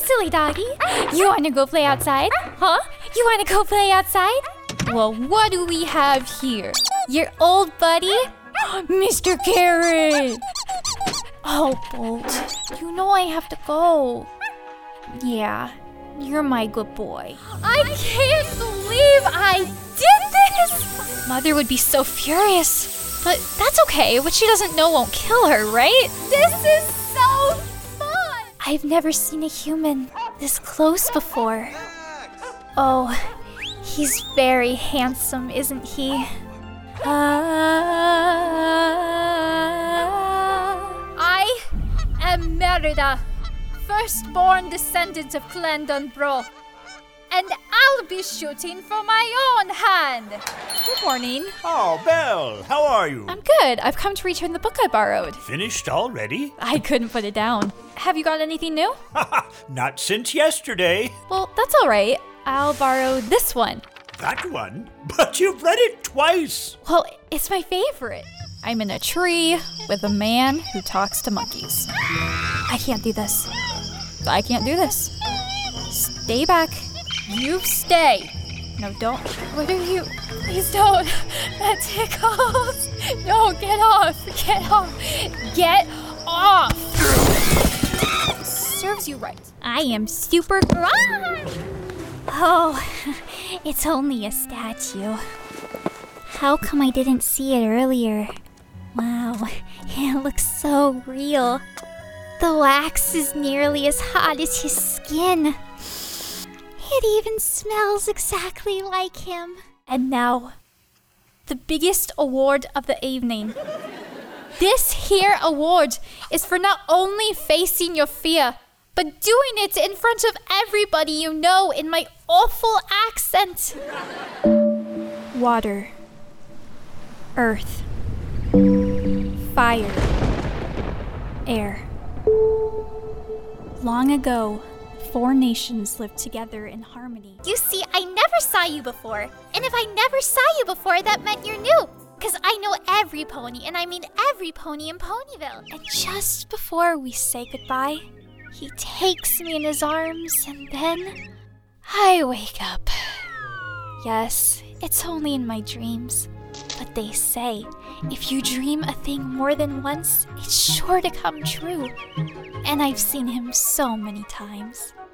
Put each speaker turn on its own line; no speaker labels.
silly doggy. You wanna go play outside? Huh? You wanna go play outside? Well, what do we have here? Your old buddy? Mr. Carrot! Oh, Bolt, you know I have to go. Yeah, you're my good boy. I can't believe I did this! Mother would be so furious. But that's okay, what she doesn't know won't kill her, right? This is so fun! I've never seen a human this close before. Oh, he's very handsome, isn't he? I am Merida, firstborn descendant of Clan Dunbro, and I'll be shooting from my own hand. Good morning.
Oh, Belle, how are you?
I'm good. I've come to return the book I borrowed.
Finished already?
I couldn't put it down. Have you got anything new?
Not since yesterday.
Well, that's all right. I'll borrow this one.
That one? But you've read it twice.
Well, it's my favorite. I'm in a tree with a man who talks to monkeys. I can't do this. I can't do this. Stay back. You stay. No, don't. What are you? Please don't. That tickles. No, get off. Get off. Get off. Serves you right. I am super. Oh, it's only a statue. How come I didn't see it earlier? Wow, it looks so real. The wax is nearly as hot as his skin. It even smells exactly like him. And now, the biggest award of the evening. This here award is for not only facing your fear, but doing it in front of everybody you know in my awful accent. Water. Earth. Fire. Air. Long ago, 4 nations lived together in harmony. You see, I never saw you before. And if I never saw you before, that meant you're new. Because I know every pony, and I mean every pony in Ponyville. And just before we say goodbye, he takes me in his arms, and then I wake up. Yes, it's only in my dreams. But they say, if you dream a thing more than once, it's sure to come true. And I've seen him so many times.